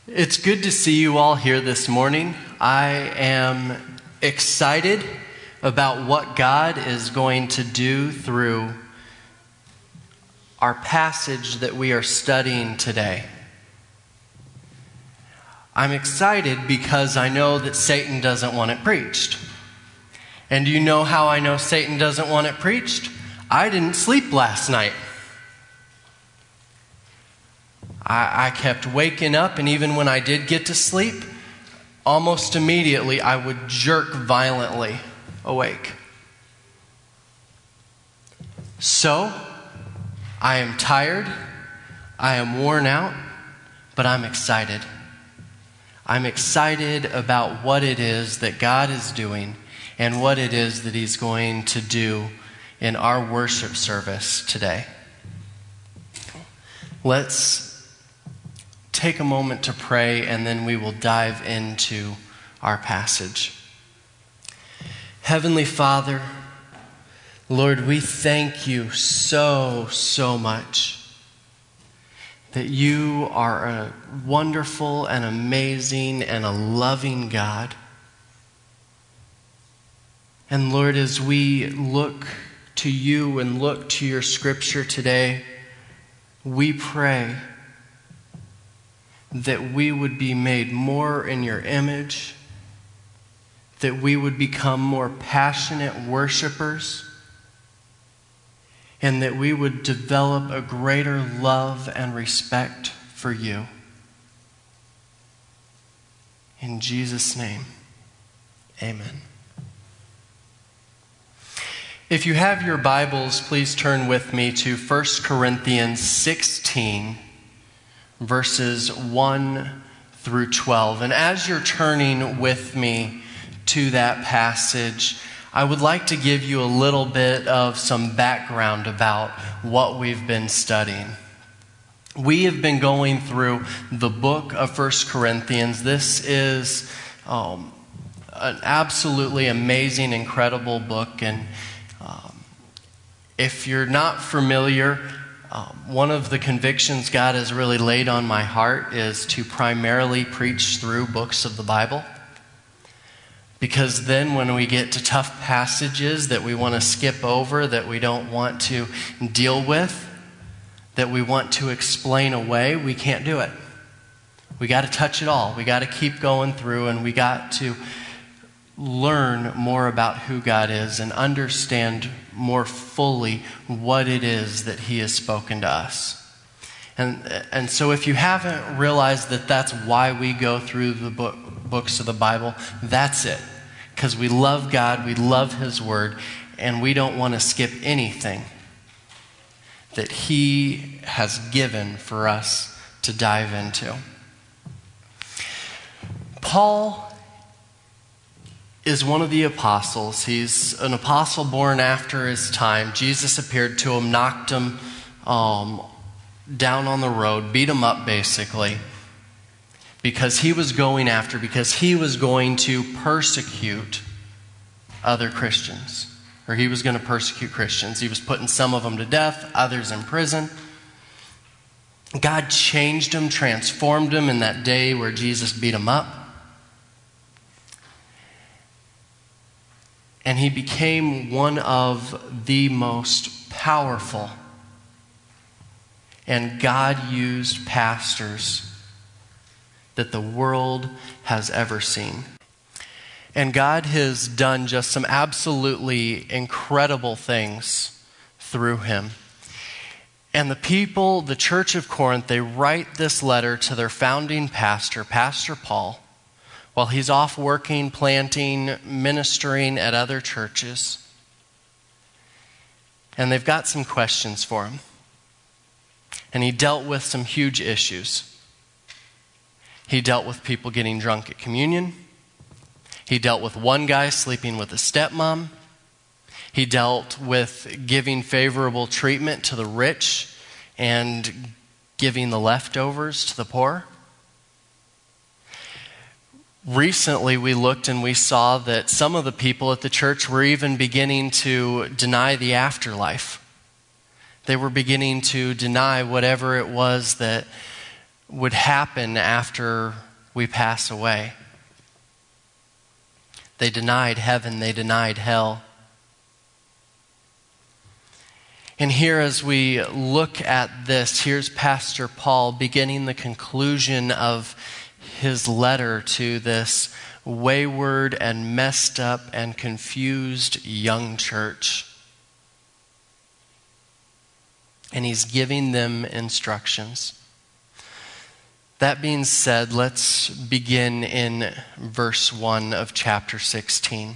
It's good to see you all here this morning. I am excited about what God is going to do through our passage that we are studying today. I'm excited because I know that Satan doesn't want it preached. And do you know how I know Satan doesn't want it preached? I didn't sleep last night. I kept waking up, and even when I did get to sleep, almost immediately I would jerk violently awake. So, I am tired, I am worn out, but I'm excited. I'm excited about what it is that God is doing and what it is that He's going to do in our worship service today. Let's take a moment to pray, and then we will dive into our passage. Heavenly Father, Lord, we thank you so much that you are a wonderful and amazing and a loving God. And Lord, as we look to you and look to your scripture today, we pray that we would be made more in your image, that we would become more passionate worshipers, and that we would develop a greater love and respect for you. In Jesus' name, amen. If you have your Bibles, please turn with me to 1 Corinthians 16, verses 1 through 12. And as you're turning with me to that passage, I would like to give you a little bit of some background about what we've been studying. We have been going through the book of 1 Corinthians. This is an absolutely amazing, incredible book. And if you're not familiar, one of the convictions God has really laid on my heart is to primarily preach through books of the Bible. Because then when we get to tough passages that we want to skip over, that we don't want to deal with, that we want to explain away, we can't do it. We got to touch it all. We got to keep going through, and we got to learn more about who God is and understand more fully what it is that He has spoken to us. And so if you haven't realized that that's why we go through the books of the Bible, that's it. Because we love God, we love His Word, and we don't want to skip anything that He has given for us to dive into. Paul is one of the apostles. He's an apostle born after his time. Jesus appeared to him, knocked him down on the road, beat him up basically, because he was going to persecute other Christians, or he was going to persecute Christians. He was putting some of them to death, others in prison. God changed him, transformed him in that day where Jesus beat him up. And he became one of the most powerful and God-used pastors that the world has ever seen. And God has done just some absolutely incredible things through him. And the people, the Church of Corinth, they write this letter to their founding pastor, Pastor Paul, while he's off working, planting, ministering at other churches. And they've got some questions for him. And he dealt with some huge issues. He dealt with people getting drunk at communion. He dealt with one guy sleeping with a stepmom. He dealt with giving favorable treatment to the rich and giving the leftovers to the poor. Recently, we looked and we saw that some of the people at the church were even beginning to deny the afterlife. They were beginning to deny whatever it was that would happen after we pass away. They denied heaven, they denied hell. And here, as we look at this, here's Pastor Paul beginning the conclusion of his letter to this wayward and messed up and confused young church. And he's giving them instructions. That being said, let's begin in verse 1 of chapter 16.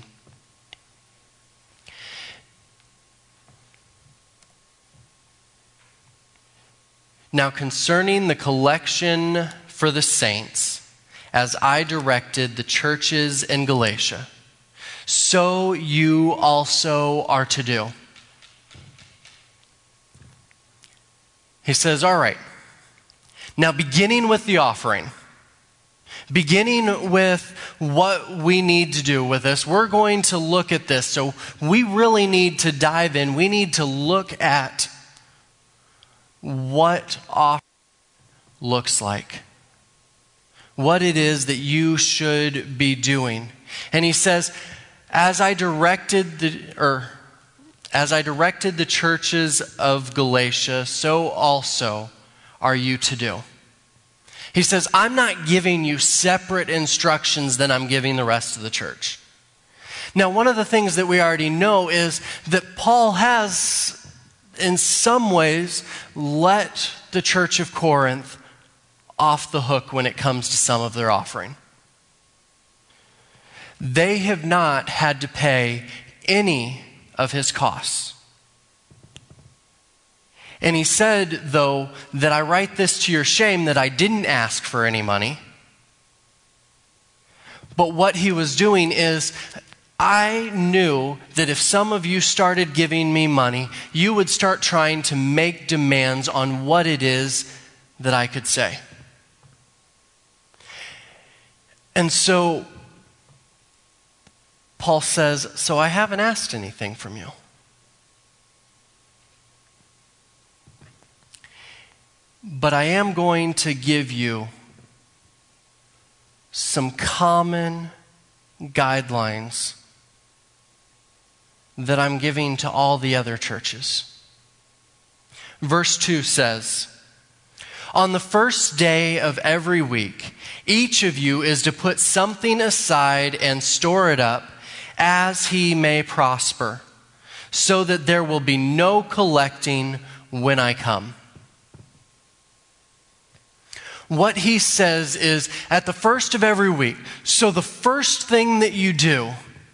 Now concerning the collection for the saints, as I directed the churches in Galatia, so you also are to do. He says, all right, now beginning with the offering, beginning with what we need to do with this, we're going to look at this. So we really need to dive in. We need to look at what offering looks like, what it is that you should be doing. And he says, as I directed the churches of Galatia, so also are you to do. He says, I'm not giving you separate instructions than I'm giving the rest of the church. Now, one of the things that we already know is that Paul has, in some ways, let the church of Corinth off the hook when it comes to some of their offering. They have not had to pay any of his costs. And he said, though, that I write this to your shame that I didn't ask for any money. But what he was doing is, I knew that if some of you started giving me money, you would start trying to make demands on what it is that I could say. And so Paul says, so I haven't asked anything from you. But I am going to give you some common guidelines that I'm giving to all the other churches. Verse 2 says, on the first day of every week, each of you is to put something aside and store it up as he may prosper, so that there will be no collecting when I come. What he says is, at the first of every week, so the first thing that you do,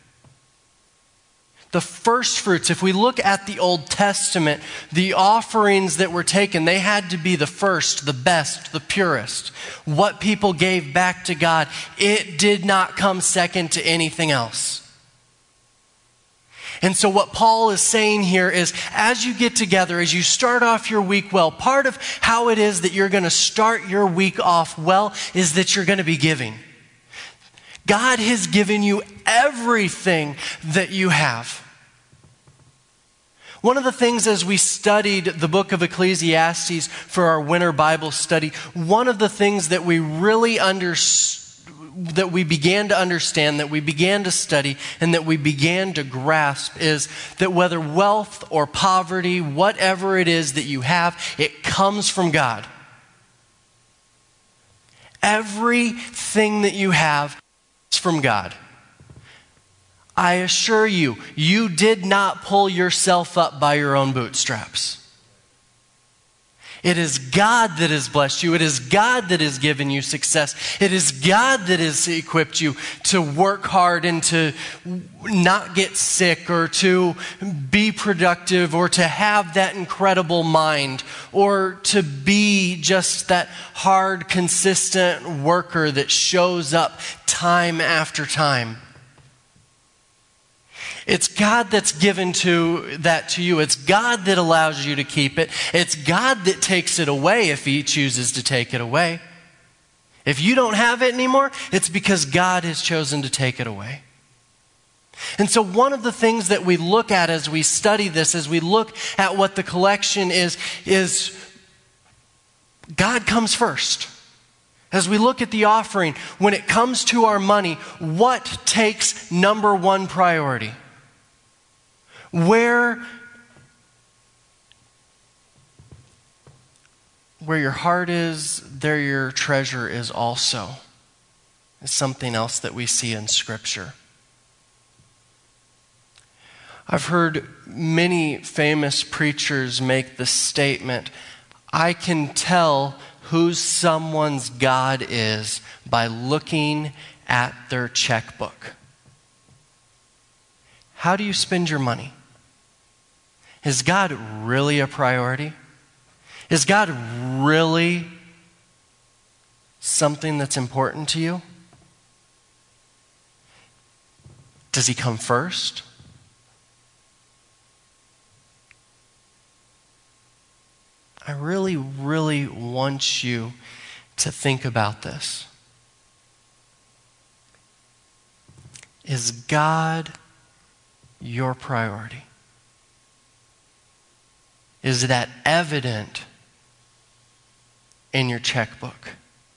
the first fruits, if we look at the Old Testament, the offerings that were taken, they had to be the first, the best, the purest. What people gave back to God, it did not come second to anything else. And so what Paul is saying here is, as you get together, as you start off your week well, part of how it is that you're going to start your week off well is that you're going to be giving. God has given you everything that you have. One of the things, as we studied the book of Ecclesiastes for our winter Bible study, one of the things that we really that we began to understand, that we began to study, and that we began to grasp is that whether wealth or poverty, whatever it is that you have, it comes from God. Everything that you have is from God. I assure you, you did not pull yourself up by your own bootstraps. It is God that has blessed you. It is God that has given you success. It is God that has equipped you to work hard and to not get sick or to be productive or to have that incredible mind or to be just that hard, consistent worker that shows up time after time. It's God that's given that to you. It's God that allows you to keep it. It's God that takes it away if He chooses to take it away. If you don't have it anymore, it's because God has chosen to take it away. And so one of the things that we look at as we study this, as we look at what the collection is God comes first. As we look at the offering, when it comes to our money, what takes number one priority? Where your heart is, there your treasure is also. It's something else that we see in Scripture. I've heard many famous preachers make the statement, I can tell who someone's God is by looking at their checkbook. How do you spend your money? Is God really a priority? Is God really something that's important to you? Does he come first? I really, really want you to think about this. Is God your priority? Is that evident in your checkbook?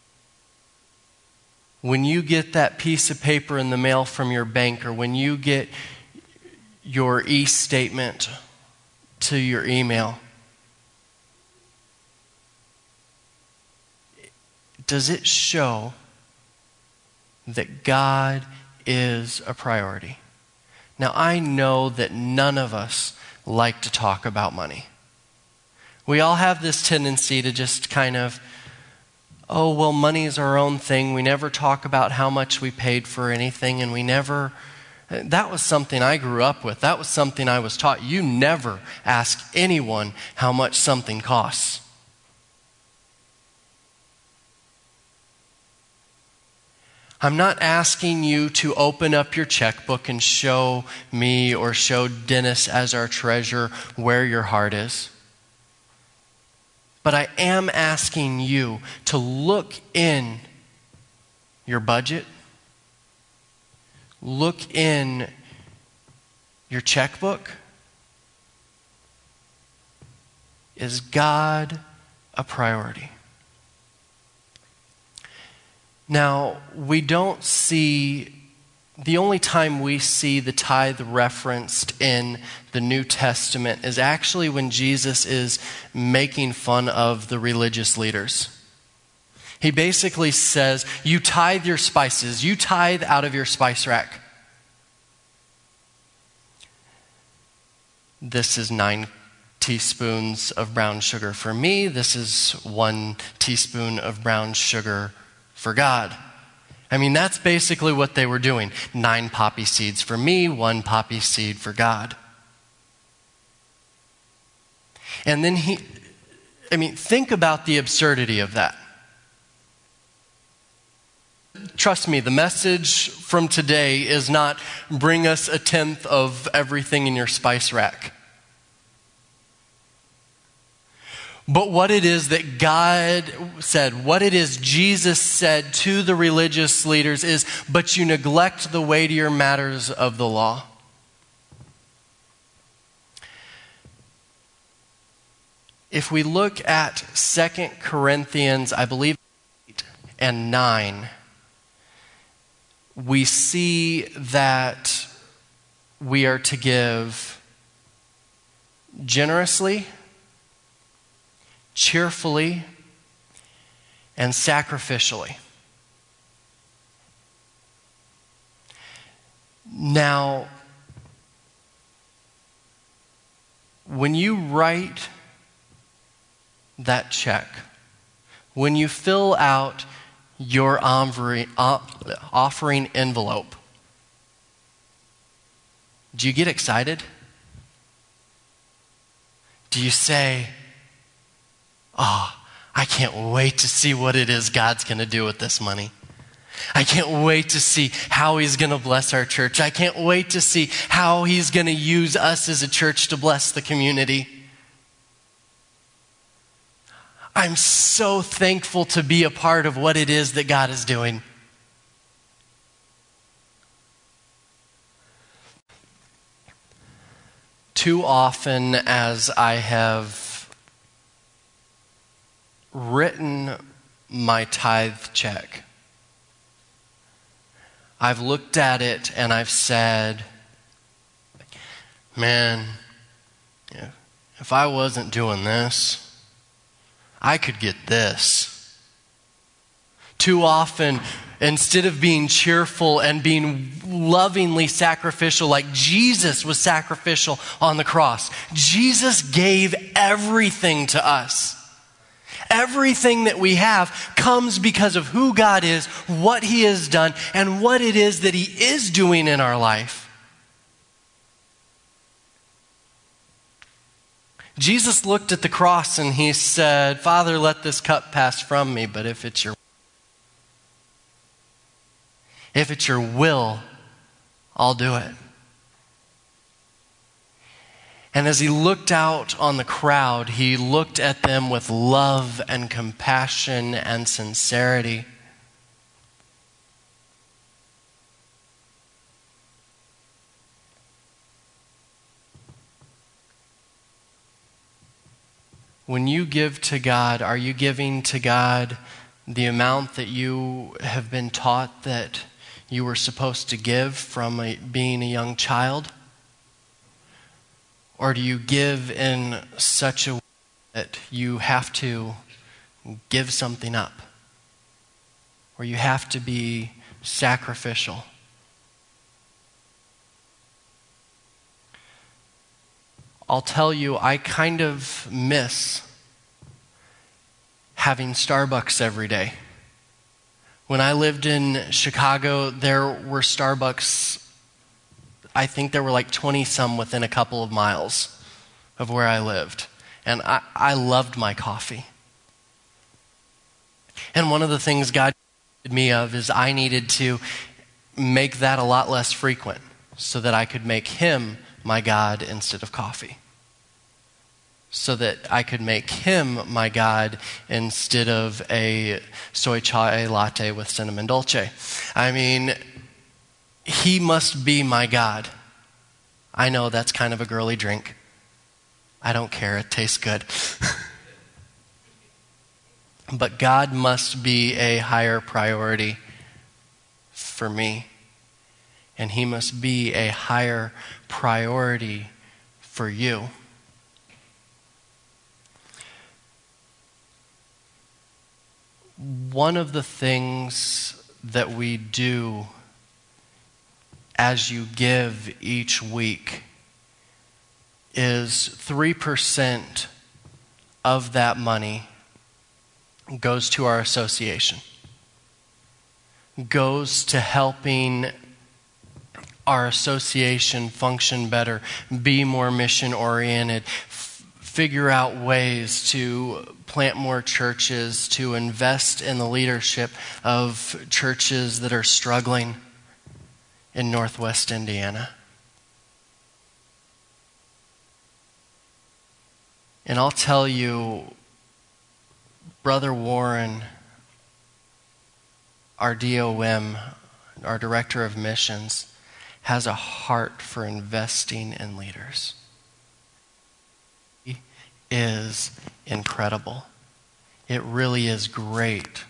When you get that piece of paper in the mail from your bank, or when you get your e-statement to your email, does it show that God is a priority? Now, I know that none of us like to talk about money. We all have this tendency to just kind of, oh, well, money is our own thing. We never talk about how much we paid for anything, and that was something I grew up with. That was something I was taught. You never ask anyone how much something costs. I'm not asking you to open up your checkbook and show me or show Dennis as our treasurer where your heart is. But I am asking you to look in your budget, look in your checkbook. Is God a priority? Now, we don't see, the only time we see the tithe referenced in the New Testament is actually when Jesus is making fun of the religious leaders. He basically says, you tithe your spices, you tithe out of your spice rack. This is 9 teaspoons of brown sugar for me. This is 1 teaspoon of brown sugar for God. I mean, that's basically what they were doing. 9 poppy seeds for me, 1 poppy seed for God. And then think about the absurdity of that. Trust me, the message from today is not bring us 1/10 of everything in your spice rack. But what it is that God said, what it is Jesus said to the religious leaders is, but you neglect the weightier matters of the law. If we look at 2 Corinthians, I believe, 8 and 9, we see that we are to give generously, cheerfully, and sacrificially. Now, when you write that check, when you fill out your offering envelope, do you get excited? Do you say, oh, I can't wait to see what it is God's going to do with this money. I can't wait to see how he's going to bless our church. I can't wait to see how he's going to use us as a church to bless the community. I'm so thankful to be a part of what it is that God is doing. Too often, as I have written my tithe check. I've looked at it and I've said, man, if I wasn't doing this, I could get this. Too often, instead of being cheerful and being lovingly sacrificial like Jesus was sacrificial on the cross, Jesus gave everything to us. Everything that we have comes because of who God is, what He has done, and what it is that He is doing in our life. Jesus looked at the cross and He said, Father, let this cup pass from me, but if it's your will, I'll do it. And as He looked out on the crowd, He looked at them with love and compassion and sincerity. When you give to God, are you giving to God the amount that you have been taught that you were supposed to give from being a young child? Or do you give in such a way that you have to give something up? Or you have to be sacrificial? I'll tell you, I kind of miss having Starbucks every day. When I lived in Chicago, there were Starbucks, I think there were like 20 some within a couple of miles of where I lived. And I loved my coffee. And one of the things God reminded me of is I needed to make that a lot less frequent so that I could make Him my God instead of coffee. So that I could make Him my God instead of a soy chai latte with cinnamon dolce. I mean, He must be my God. I know that's kind of a girly drink. I don't care, it tastes good. But God must be a higher priority for me. And He must be a higher priority for you. One of the things that we do as you give each week is 3% of that money goes to our association, goes to helping our association function better, be more mission-oriented, figure out ways to plant more churches, to invest in the leadership of churches that are struggling in Northwest Indiana. And I'll tell you, Brother Warren, our DOM, our Director of Missions, has a heart for investing in leaders. He is incredible. It really is great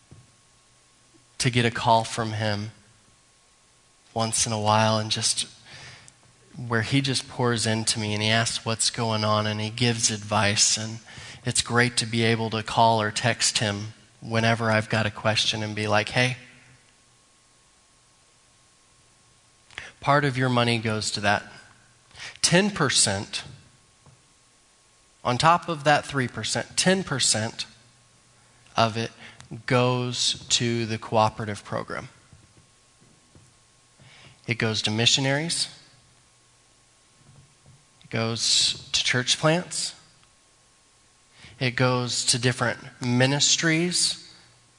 to get a call from him once in a while and just where he just pours into me and he asks what's going on and he gives advice, and it's great to be able to call or text him whenever I've got a question and be like, hey, part of your money goes to that. 10%, on top of that 3%, 10% of it goes to the cooperative program. It goes to missionaries. It goes to church plants. It goes to different ministries.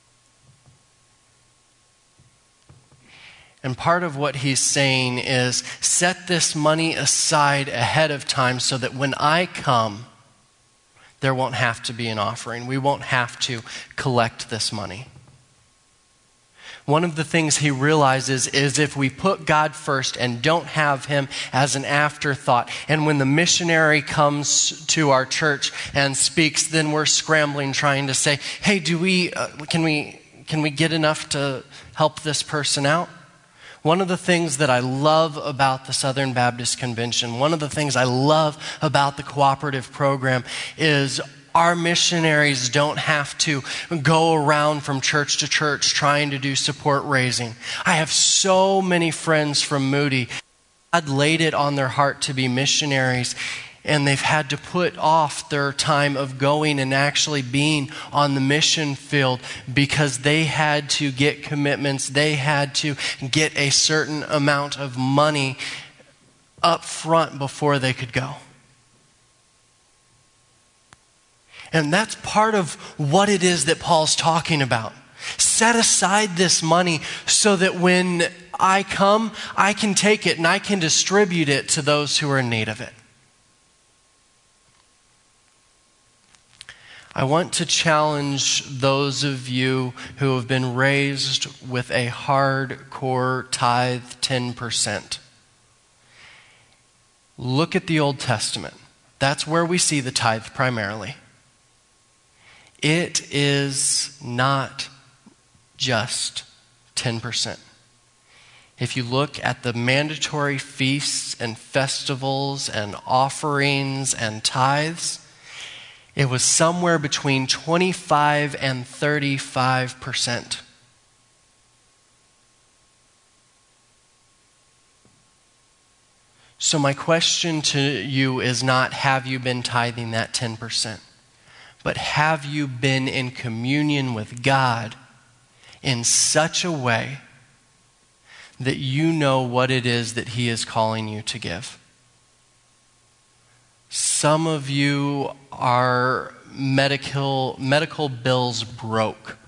And part of what he's saying is set this money aside ahead of time so that when I come, there won't have to be an offering. We won't have to collect this money. One of the things he realizes is if we put God first and don't have him as an afterthought, and when the missionary comes to our church and speaks, then we're scrambling trying to say, hey, can we get enough to help this person out? One of the things that I love about the Southern Baptist Convention, one of the things I love about the cooperative program is our missionaries don't have to go around from church to church trying to do support raising. I have so many friends from Moody. God laid it on their heart to be missionaries, and they've had to put off their time of going and actually being on the mission field because they had to get commitments. They had to get a certain amount of money up front before they could go. And that's part of what it is that Paul's talking about. Set aside this money so that when I come, I can take it and I can distribute it to those who are in need of it. I want to challenge those of you who have been raised with a hardcore tithe 10%. Look at the Old Testament. That's where we see the tithe primarily. It is not just 10%. If you look at the mandatory feasts and festivals and offerings and tithes, it was somewhere between 25 and 35%. So my question to you is not, have you been tithing that 10%? But have you been in communion with God in such a way that you know what it is that he is calling you to give? Some of you are medical bills broke.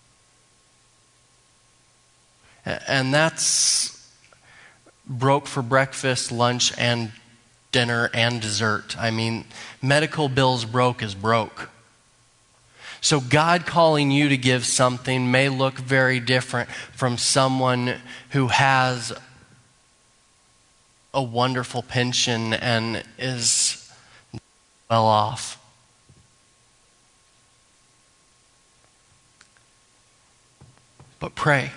And that's broke for breakfast, lunch, and dinner, and dessert. I mean, medical bills broke is broke. So God calling you to give something may look very different from someone who has a wonderful pension and is well off. But pray.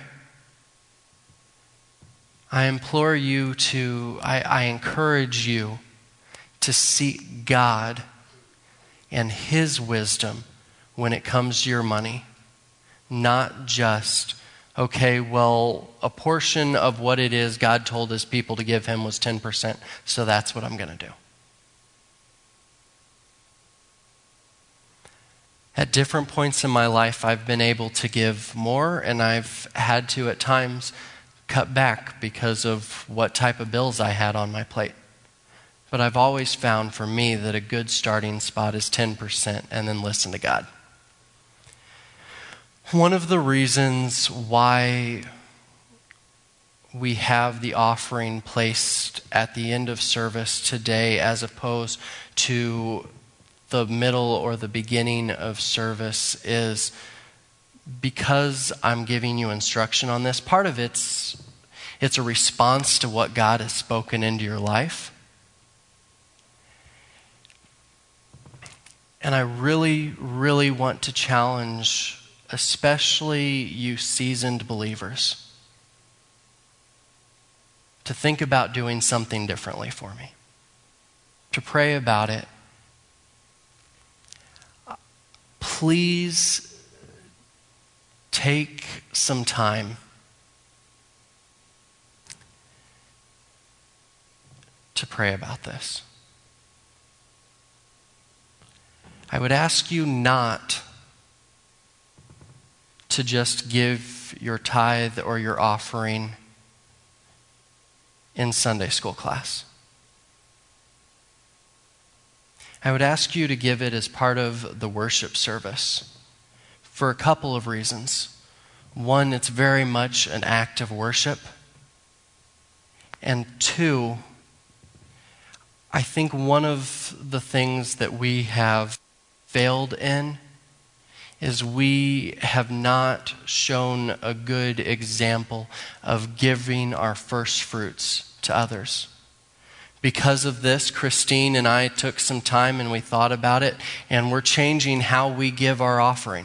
I implore you to, I encourage you to seek God and his wisdom when it comes to your money. Not just, okay, well, a portion of what it is God told his people to give him was 10%, so that's what I'm going to do. At different points in my life, I've been able to give more, and I've had to, at times, cut back because of what type of bills I had on my plate. But I've always found for me that a good starting spot is 10% and then listen to God. One of the reasons why we have the offering placed at the end of service today as opposed to the middle or the beginning of service is because I'm giving you instruction on this. Part of it's a response to what God has spoken into your life. And I really, really want to challenge especially you seasoned believers to think about doing something differently for me, to pray about it. Please take some time to pray about this. I would ask you not to just give your tithe or your offering in Sunday school class. I would ask you to give it as part of the worship service for a couple of reasons. One, it's very much an act of worship. And two, I think one of the things that we have failed in is we have not shown a good example of giving our first fruits to others. Because of this, Christine and I took some time and we thought about it, and we're changing how we give our offering.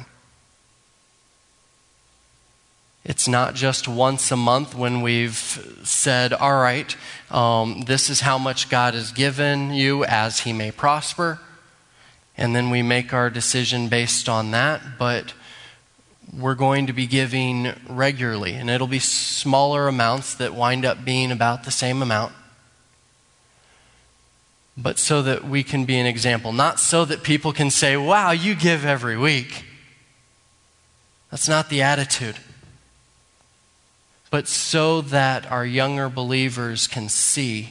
It's not just once a month when we've said, all right, this is how much God has given you as He may prosper, and then we make our decision based on that, but we're going to be giving regularly, and it'll be smaller amounts that wind up being about the same amount. But so that we can be an example, not so that people can say, wow, you give every week. That's not the attitude. But so that our younger believers can see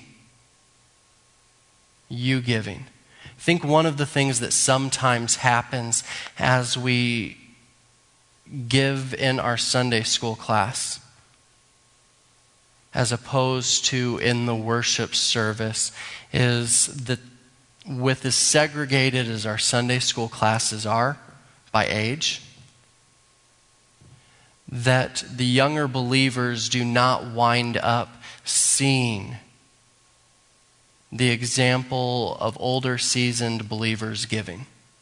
you giving. I think one of the things that sometimes happens as we give in our Sunday school class, as opposed to in the worship service, is that with as segregated as our Sunday school classes are by age, that the younger believers do not wind up seeing the example of older seasoned believers giving.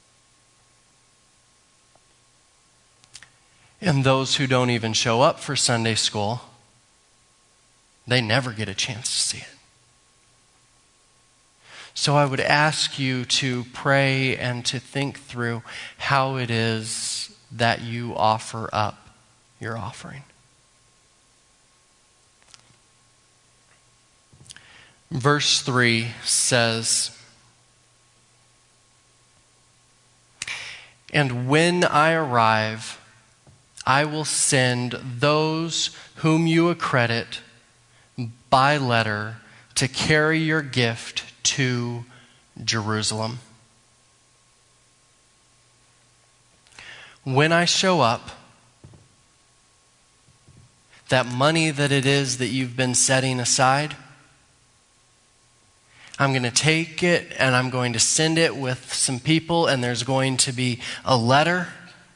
And those who don't even show up for Sunday school, they never get a chance to see it. So I would ask you to pray and to think through how it is that you offer up your offering. Verse 3 says, "And when I arrive, I will send those whom you accredit by letter to carry your gift to Jerusalem. When I show up, that money that it is that you've been setting aside, I'm going to take it and I'm going to send it with some people, and there's going to be a letter.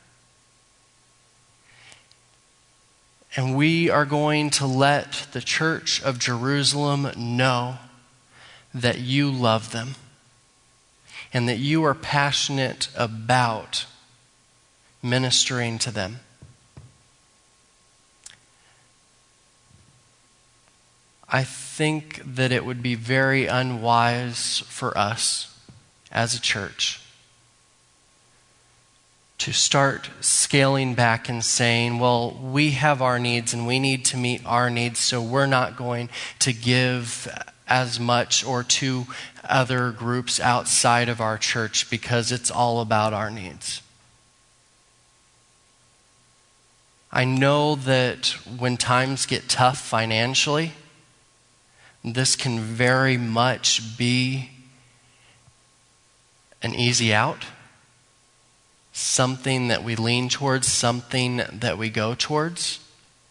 And we are going to let the church of Jerusalem know that you love them and that you are passionate about ministering to them." I think that it would be very unwise for us as a church to start scaling back and saying, well, we have our needs and we need to meet our needs, so we're not going to give as much or to other groups outside of our church because it's all about our needs. I know that when times get tough financially, this can very much be an easy out, something that we lean towards, something that we go towards.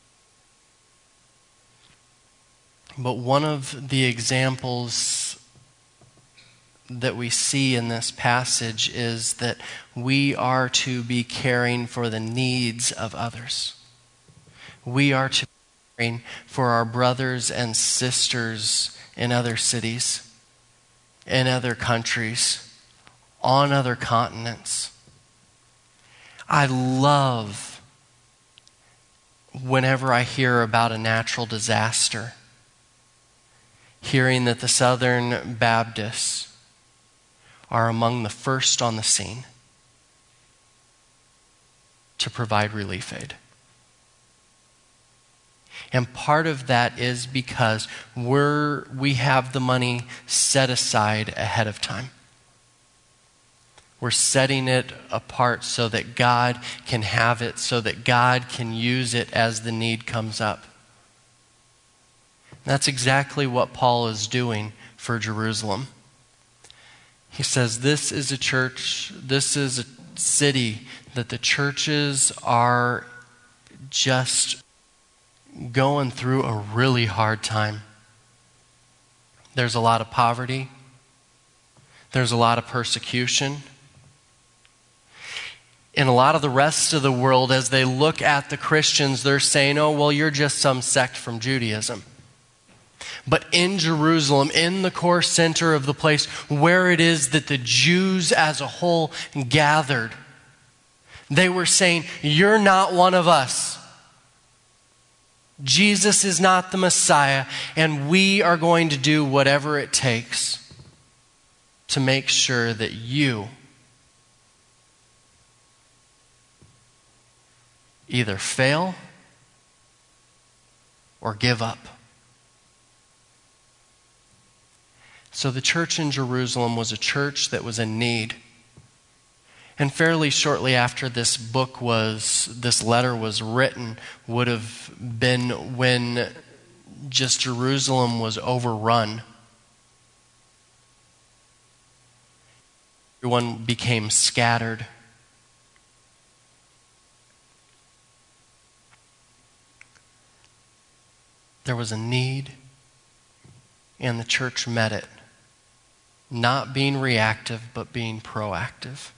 But one of the examples that we see in this passage is that we are to be caring for the needs of others. We are to be caring for our brothers and sisters in other cities, in other countries, on other continents. I love whenever I hear about a natural disaster, hearing that the Southern Baptists are among the first on the scene to provide relief aid. And part of that is because we have the money set aside ahead of time. We're setting it apart so that God can have it, so that God can use it as the need comes up. That's exactly what Paul is doing for Jerusalem. He says this is a church, this is a city that the churches are just going through a really hard time. There's a lot of poverty. There's a lot of persecution. in a lot of the rest of the world, as they look at the Christians, they're saying, oh, well, you're just some sect from Judaism. But in Jerusalem, in the core center of the place where it is that the Jews as a whole gathered, they were saying, you're not one of us. Jesus is not the Messiah, and we are going to do whatever it takes to make sure that you either fail or give up. So the church in Jerusalem was a church that was in need. And fairly shortly after this letter was written, would have been when just Jerusalem was overrun. Everyone became scattered. There was a need, and the church met it. Not being reactive, but being proactive.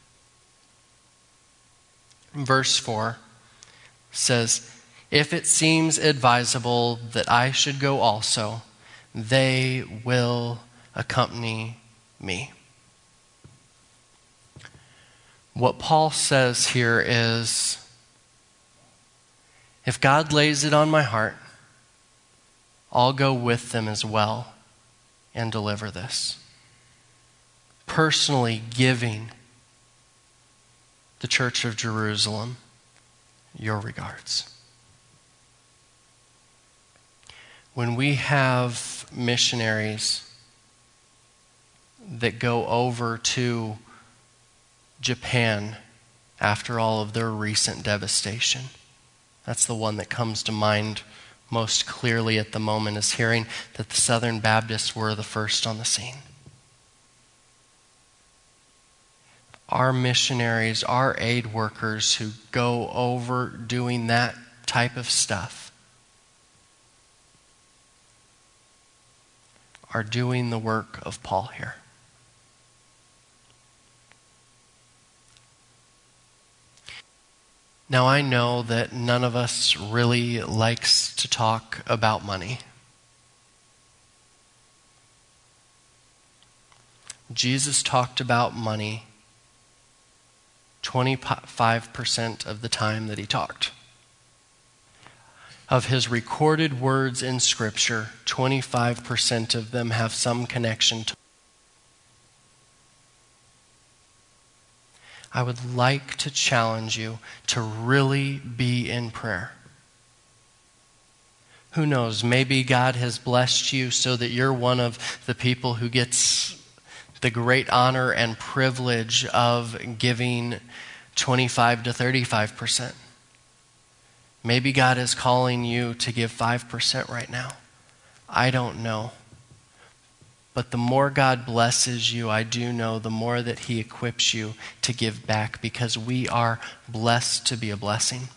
Verse 4 says, if it seems advisable that I should go also, they will accompany me. What Paul says here is, if God lays it on my heart, I'll go with them as well and deliver this. Personally giving the Church of Jerusalem your regards. When we have missionaries that go over to Japan after all of their recent devastation, that's the one that comes to mind most clearly at the moment, is hearing that the Southern Baptists were the first on the scene. Our missionaries, our aid workers who go over doing that type of stuff are doing the work of Paul here. Now, I know that none of us really likes to talk about money. Jesus talked about money 25% of the time that he talked. Of his recorded words in Scripture, 25% of them have some connection to. I would like to challenge you to really be in prayer. Who knows, maybe God has blessed you so that you're one of the people who gets the great honor and privilege of giving 25 to 35%. Maybe God is calling you to give 5% right now. I don't know. But the more God blesses you, I do know, the more that he equips you to give back, because we are blessed to be a blessing.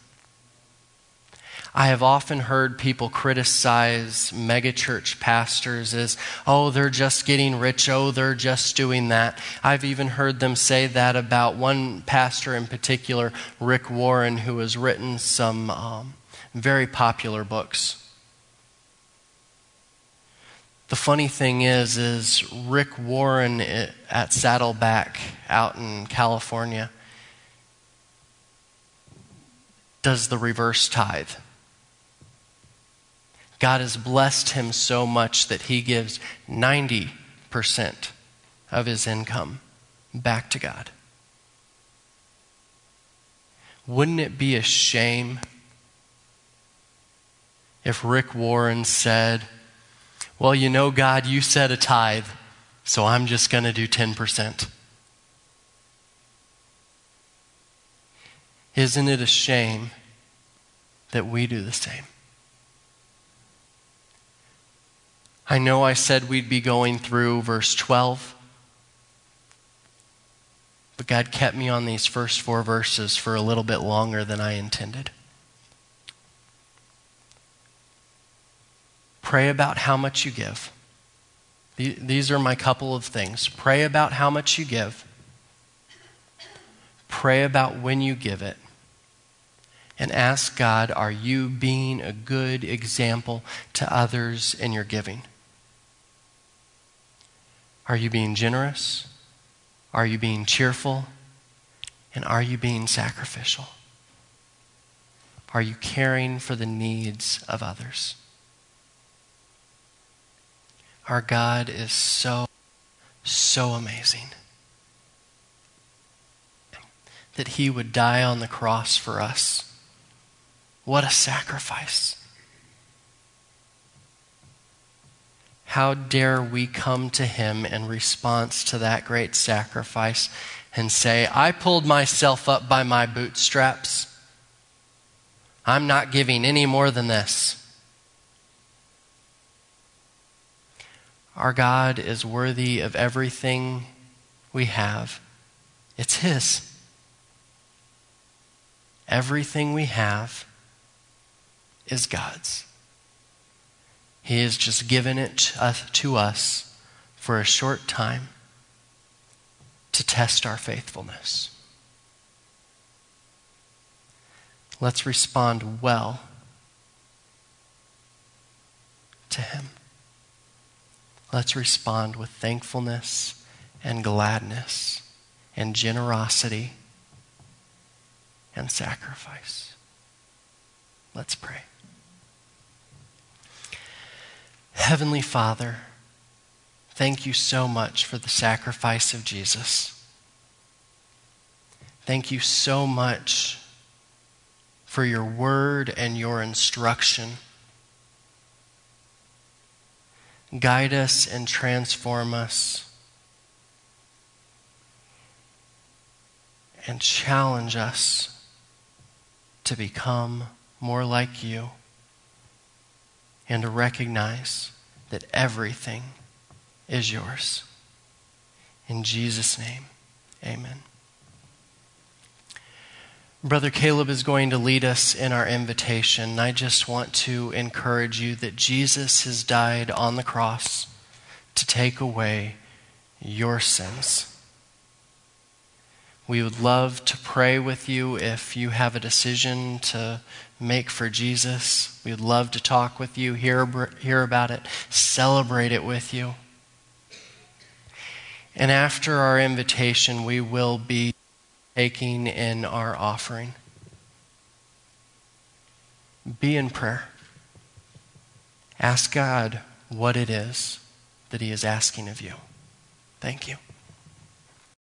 I have often heard people criticize megachurch pastors as, oh, they're just getting rich, oh, they're just doing that. I've even heard them say that about one pastor in particular, Rick Warren, who has written some very popular books. The funny thing is Rick Warren at Saddleback out in California does the reverse tithe. God has blessed him so much that he gives 90% of his income back to God. Wouldn't it be a shame if Rick Warren said, well, you know, God, you said a tithe, so I'm just going to do 10%. Isn't it a shame that we do the same? I know I said we'd be going through verse 12, but God kept me on these first 4 verses for a little bit longer than I intended. Pray about how much you give. These are my couple of things. Pray about how much you give. Pray about when you give it. And ask God, are you being a good example to others in your giving? Are you being generous? Are you being cheerful? And are you being sacrificial? Are you caring for the needs of others? Our God is so amazing that he would die on the cross for us. What a sacrifice. How dare we come to him in response to that great sacrifice and say, I pulled myself up by my bootstraps. I'm not giving any more than this. Our God is worthy of everything we have. It's his. Everything we have is God's. He has just given it to us for a short time to test our faithfulness. Let's respond well to him. Let's respond with thankfulness and gladness and generosity and sacrifice. Let's pray. Heavenly Father, thank you so much for the sacrifice of Jesus. Thank you so much for your word and your instruction. Guide us and transform us and challenge us to become more like you and to recognize that everything is yours. In Jesus' name, amen. Brother Caleb is going to lead us in our invitation. I just want to encourage you that Jesus has died on the cross to take away your sins. We would love to pray with you if you have a decision to make for Jesus. We would love to talk with you, hear about it, celebrate it with you. And after our invitation, we will be taking in our offering. Be in prayer. Ask God what it is that he is asking of you. Thank you.